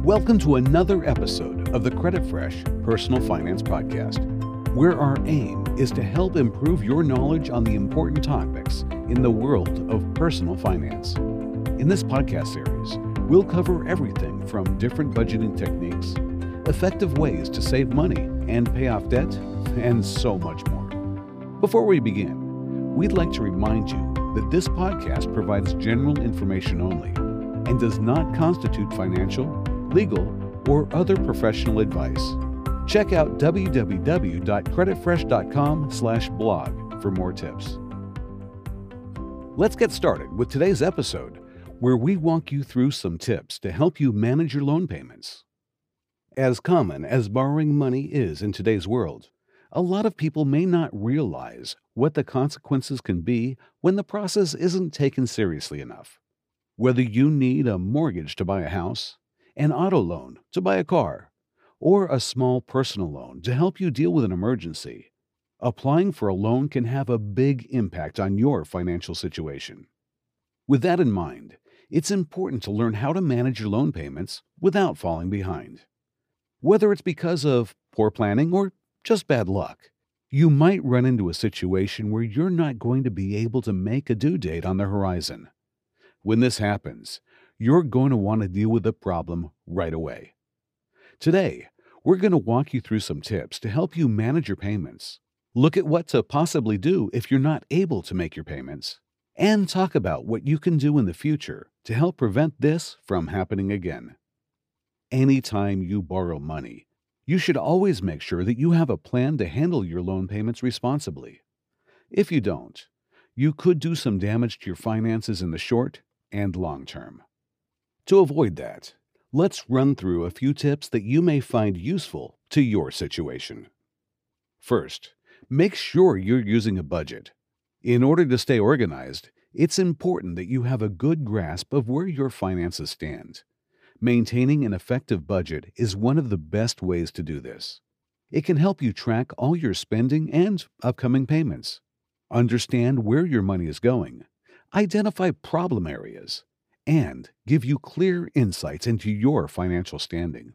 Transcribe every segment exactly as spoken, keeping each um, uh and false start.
Welcome to another episode of the Credit Fresh Personal Finance Podcast, where our aim is to help improve your knowledge on the important topics in the world of personal finance. In this podcast series, we'll cover everything from different budgeting techniques, effective ways to save money and pay off debt, and so much more. Before we begin, we'd like to remind you that this podcast provides general information only and does not constitute financial, legal, or other professional advice. Check out w w w dot credit fresh dot com slash blog for more tips. Let's get started with today's episode, where we walk you through some tips to help you manage your loan payments. As common as borrowing money is in today's world, a lot of people may not realize what the consequences can be when the process isn't taken seriously enough. Whether you need a mortgage to buy a house, an auto loan to buy a car, or a small personal loan to help you deal with an emergency, applying for a loan can have a big impact on your financial situation. With that in mind, it's important to learn how to manage your loan payments without falling behind. Whether it's because of poor planning or just bad luck, you might run into a situation where you're not going to be able to make a due date on the horizon. When this happens, you're going to want to deal with the problem right away. Today, we're going to walk you through some tips to help you manage your payments, look at what to possibly do if you're not able to make your payments, and talk about what you can do in the future to help prevent this from happening again. Anytime you borrow money, you should always make sure that you have a plan to handle your loan payments responsibly. If you don't, you could do some damage to your finances in the short and long term. To avoid that, let's run through a few tips that you may find useful to your situation. First, make sure you're using a budget. In order to stay organized, it's important that you have a good grasp of where your finances stand. Maintaining an effective budget is one of the best ways to do this. It can help you track all your spending and upcoming payments, understand where your money is going, identify problem areas, and give you clear insights into your financial standing.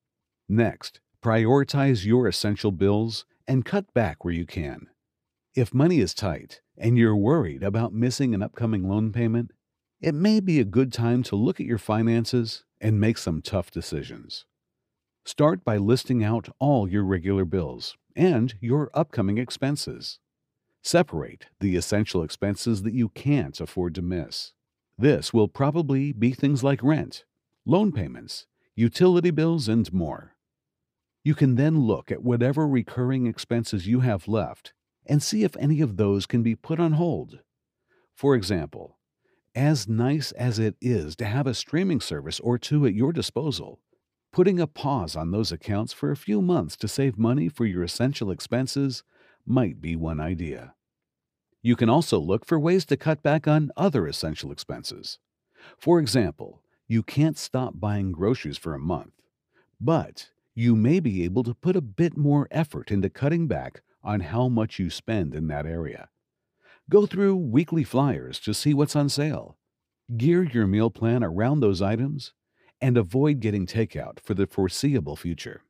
Next, prioritize your essential bills and cut back where you can. If money is tight and you're worried about missing an upcoming loan payment, it may be a good time to look at your finances and make some tough decisions. Start by listing out all your regular bills and your upcoming expenses. Separate the essential expenses that you can't afford to miss. This will probably be things like rent, loan payments, utility bills, and more. You can then look at whatever recurring expenses you have left and see if any of those can be put on hold. For example, as nice as it is to have a streaming service or two at your disposal, putting a pause on those accounts for a few months to save money for your essential expenses might be one idea. You can also look for ways to cut back on other essential expenses. For example, you can't stop buying groceries for a month, but you may be able to put a bit more effort into cutting back on how much you spend in that area. Go through weekly flyers to see what's on sale. Gear your meal plan around those items and avoid getting takeout for the foreseeable future.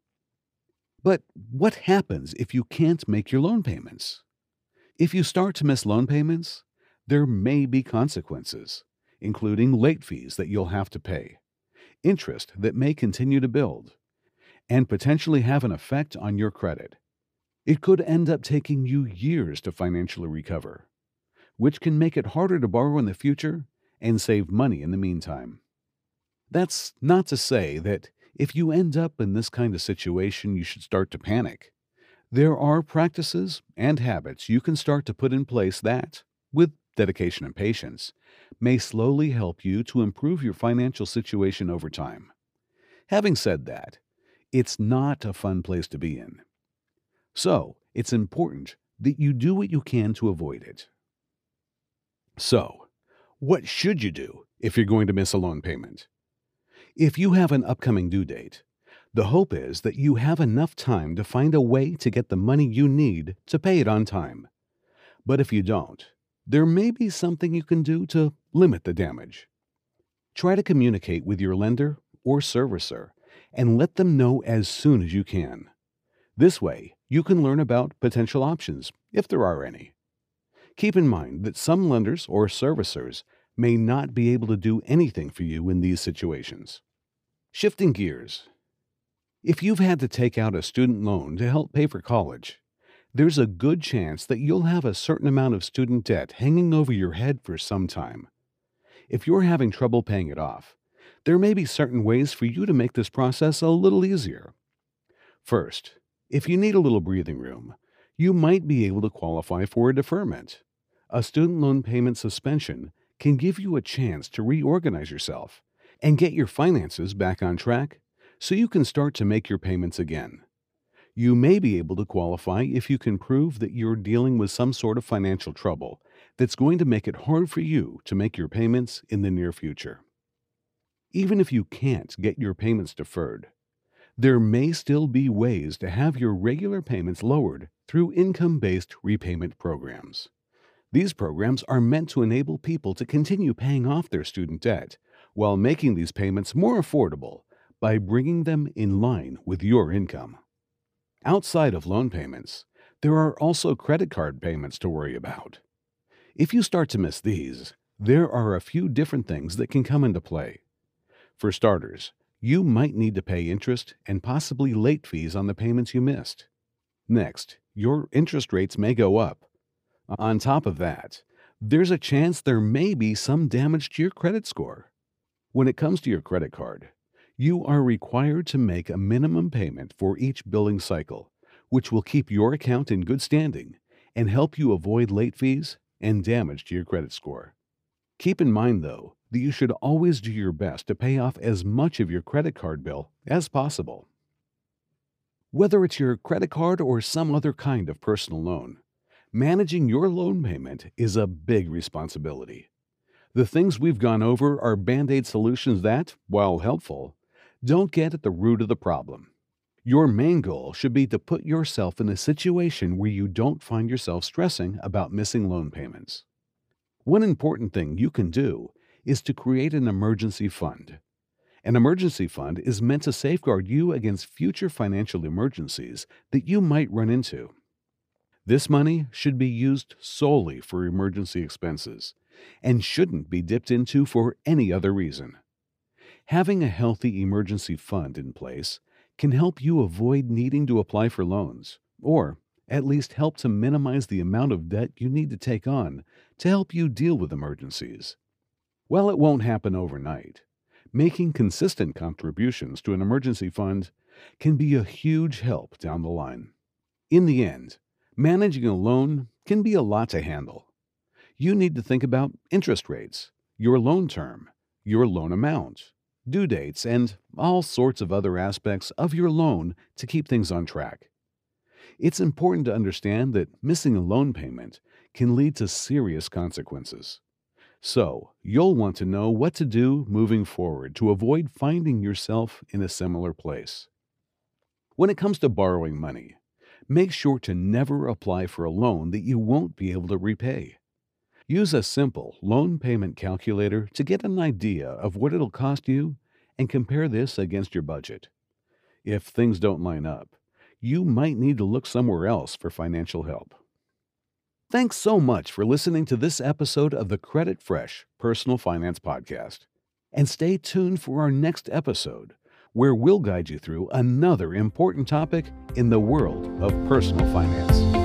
But what happens if you can't make your loan payments? If you start to miss loan payments, there may be consequences, including late fees that you'll have to pay, interest that may continue to build, and potentially have an effect on your credit. It could end up taking you years to financially recover, which can make it harder to borrow in the future and save money in the meantime. That's not to say that if you end up in this kind of situation, you should start to panic. There are practices and habits you can start to put in place that, with dedication and patience, may slowly help you to improve your financial situation over time. Having said that, it's not a fun place to be in. So, it's important that you do what you can to avoid it. So, what should you do if you're going to miss a loan payment? If you have an upcoming due date, the hope is that you have enough time to find a way to get the money you need to pay it on time. But if you don't, there may be something you can do to limit the damage. Try to communicate with your lender or servicer and let them know as soon as you can. This way, you can learn about potential options, if there are any. Keep in mind that some lenders or servicers may not be able to do anything for you in these situations. Shifting gears. If you've had to take out a student loan to help pay for college, there's a good chance that you'll have a certain amount of student debt hanging over your head for some time. If you're having trouble paying it off, there may be certain ways for you to make this process a little easier. First, if you need a little breathing room, you might be able to qualify for a deferment. A student loan payment suspension can give you a chance to reorganize yourself and get your finances back on track so you can start to make your payments again. You may be able to qualify if you can prove that you're dealing with some sort of financial trouble that's going to make it hard for you to make your payments in the near future. Even if you can't get your payments deferred, there may still be ways to have your regular payments lowered through income-based repayment programs. These programs are meant to enable people to continue paying off their student debt while making these payments more affordable by bringing them in line with your income. Outside of loan payments, there are also credit card payments to worry about. If you start to miss these, there are a few different things that can come into play. For starters, you might need to pay interest and possibly late fees on the payments you missed. Next, your interest rates may go up. On top of that, there's a chance there may be some damage to your credit score. When it comes to your credit card, you are required to make a minimum payment for each billing cycle, which will keep your account in good standing and help you avoid late fees and damage to your credit score. Keep in mind, though, that you should always do your best to pay off as much of your credit card bill as possible. Whether it's your credit card or some other kind of personal loan, managing your loan payment is a big responsibility. The things we've gone over are Band-Aid solutions that, while helpful, don't get at the root of the problem. Your main goal should be to put yourself in a situation where you don't find yourself stressing about missing loan payments. One important thing you can do is to create an emergency fund. An emergency fund is meant to safeguard you against future financial emergencies that you might run into. This money should be used solely for emergency expenses and shouldn't be dipped into for any other reason. Having a healthy emergency fund in place can help you avoid needing to apply for loans, or at least help to minimize the amount of debt you need to take on to help you deal with emergencies. While it won't happen overnight, making consistent contributions to an emergency fund can be a huge help down the line. In the end, managing a loan can be a lot to handle. You need to think about interest rates, your loan term, your loan amount, due dates, and all sorts of other aspects of your loan to keep things on track. It's important to understand that missing a loan payment can lead to serious consequences. So, you'll want to know what to do moving forward to avoid finding yourself in a similar place. When it comes to borrowing money, make sure to never apply for a loan that you won't be able to repay. Use a simple loan payment calculator to get an idea of what it'll cost you and compare this against your budget. If things don't line up, you might need to look somewhere else for financial help. Thanks so much for listening to this episode of the Credit Fresh Personal Finance Podcast. And stay tuned for our next episode, where we'll guide you through another important topic in the world of personal finance.